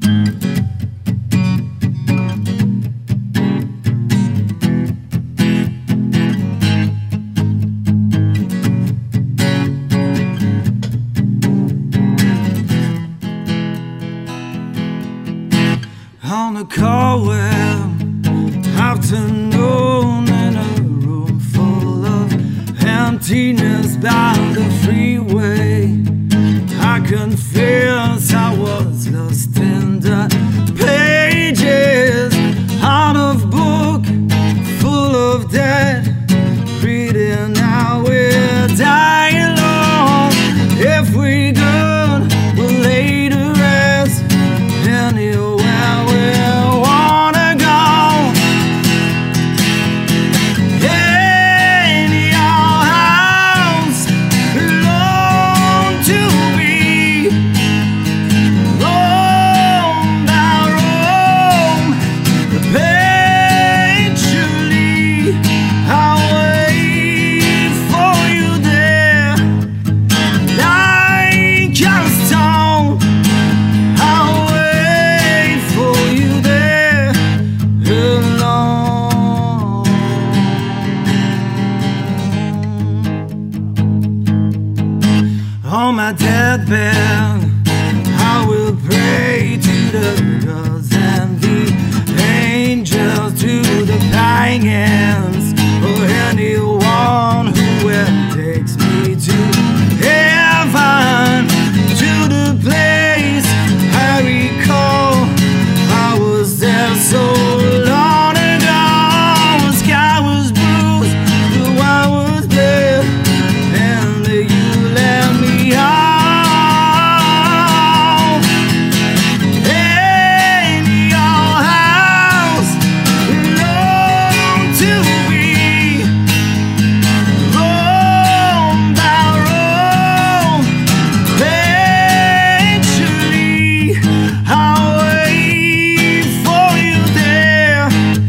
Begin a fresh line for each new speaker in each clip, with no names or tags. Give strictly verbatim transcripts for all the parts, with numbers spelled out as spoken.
On a cold afternoon in a room full of emptiness by the freeway, I confess I was lost in the pages out of book full of dead, reading now we're dying long. If we good, we'll lay to rest anywhere we wanna go. Any old house belong to me, roam by roam, eventually I'll wait for you there, like a stone. I'll wait for you there alone. On my deathbed, I will pray to the gods and the angels, to the pagans, or anyone who takes me to heaven, to the place I recall. I was there so long ago. The sky was bruised, the wine was bled, and you let me home. Any old house belonged to me, roam by roam, eventually I'll wait for you there,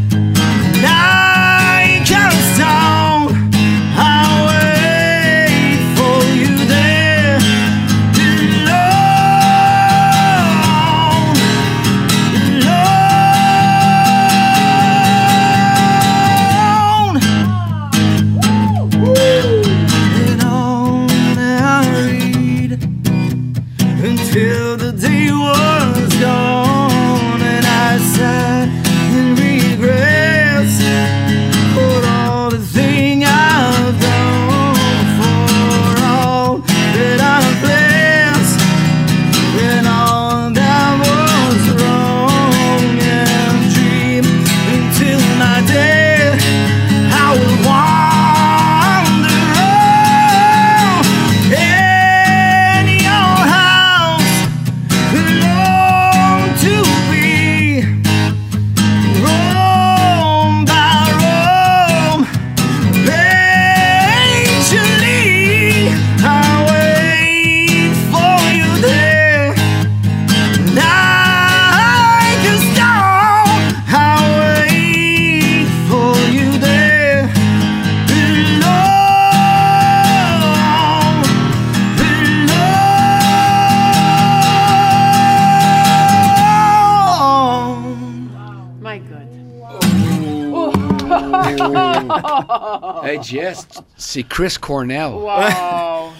like a stone. I'll wait for you there alone, alone. And on I read until the day was gone, and I sat in regrets for all the thing I've done, for all that I've blessed, and all that was wrong, and dream until my death I will wander on. Any old house belong to me, roam by roam, eventually I'll wait for you there, like a stone. I'll wait for you there alone, alone.
My God.
Hey Jess, c'est Chris Cornell.
Wow.